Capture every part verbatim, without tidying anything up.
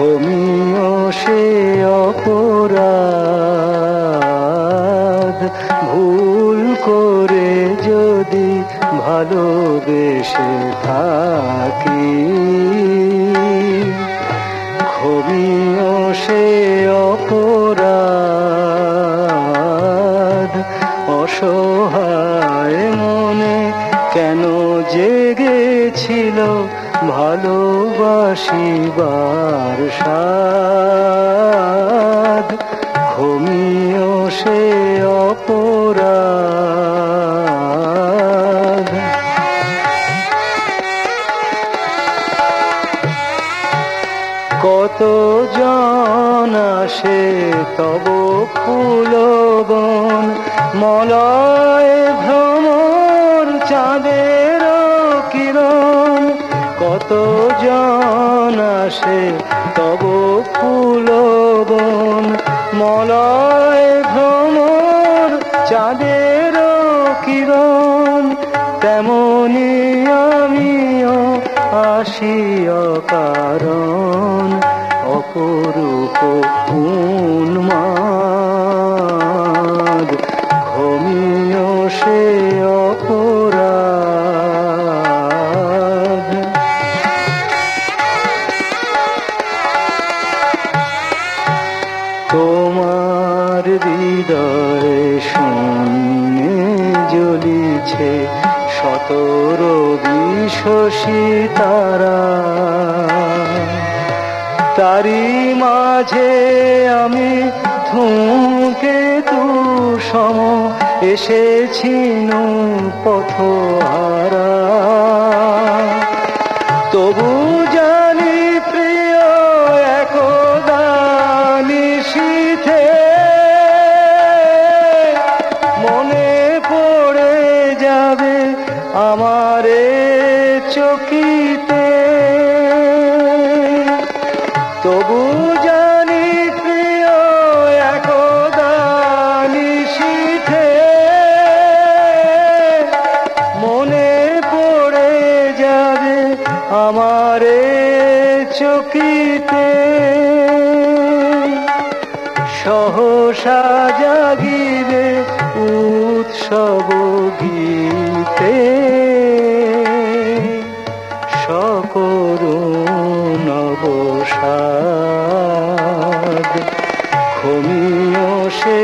ক্ষমিও সে অপরাধ, ভুল করে যদি ভালোবেসে থাকি। ক্ষমিও সে অপরাধ, অসহায় মনে কেন জেগেছিল ভালোবাসিবার সাধ। ক্ষমিও সে অপরাধ। কত জন আসে তব ফুলবন, মলয় ভ্রমর চাঁদের কিরণ। কত জন আসে তব ফুলবন, মলয় ভ্রমর চাঁদের কিরণ। তেমনি আমিও আসি অকারণ, অপরূপ উন্মাদ। ক্ষমিও সে অপরাধ। তোমার হৃদয়ে শূন্যে জ্বলিছে শতর বিশসী তারা। তারি মাঝে আমি ধূমকেতু সম এসেছি পথহারা। তবু জানি প্রিয় একদা নিশীথে মনে পড়ে যাবে আমারে চকিতে। তবু জানি প্রিয় একদা নিশীথে মনে পড়ে যাবে আমারে চকিতে। সহসা জাগিবে উৎসব গীতে, সকরুণ অবসাদ। ক্ষমিও সে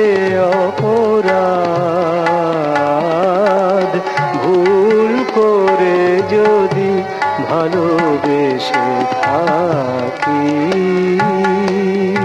অপরাধ, ভুল করে যদি ভালোবেসে থাকি।